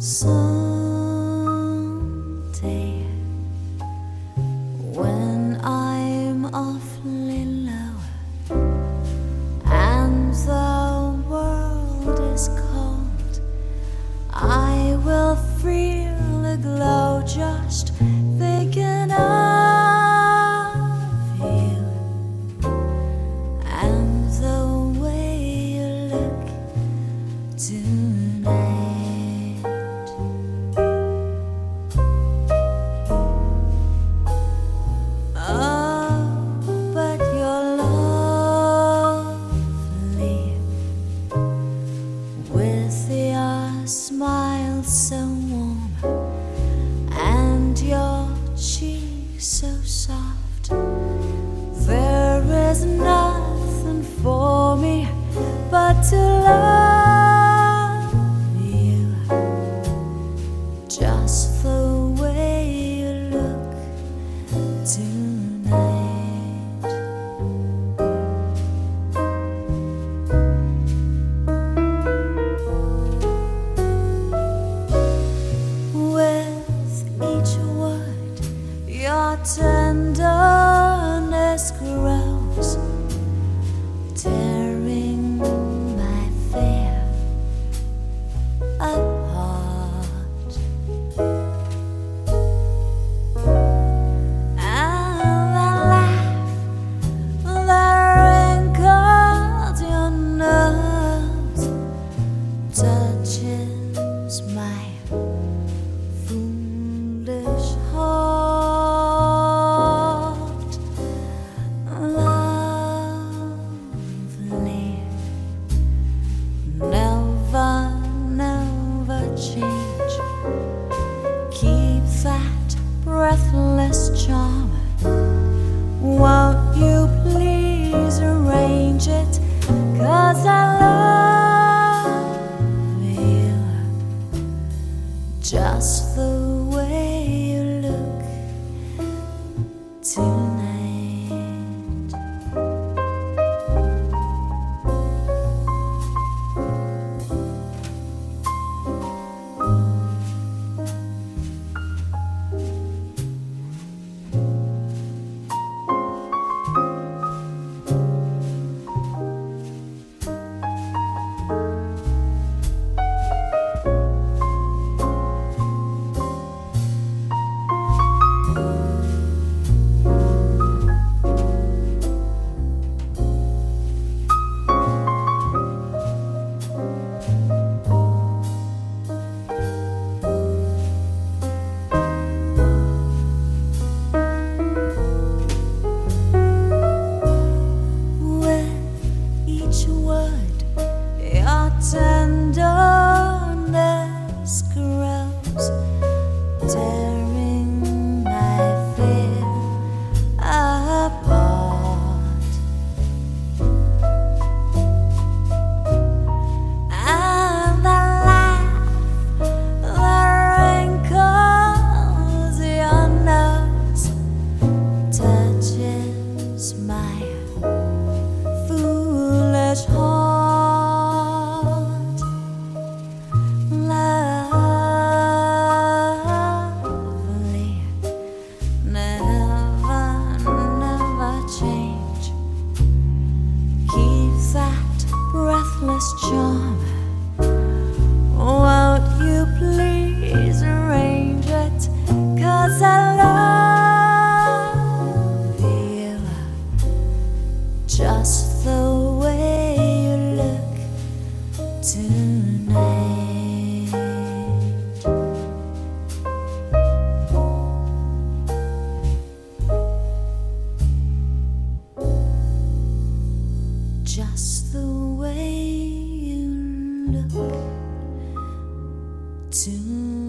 Someday, when I'm awfully low and the world is cold, I will feel a glow just thinking of you and the way you look tonight. Smile so warm and your cheek so soft. There is nothing for me but to love you, just the way you look tonight. Your tenderness grows, tearing my fear apart. And the laugh that wrinkles your nose touches my foolish heart. Keep that breathless charm. Won't you please arrange it? 'Cause I love you, just the way you look tonight. Your tenderness grows, tearing my fear apart. And the laugh that wrinkles your nose touches my foolish heart. Breathless charm. Won't you please arrange it? 'Cause I love you, just the way you look tonight. Just the way you look tonight.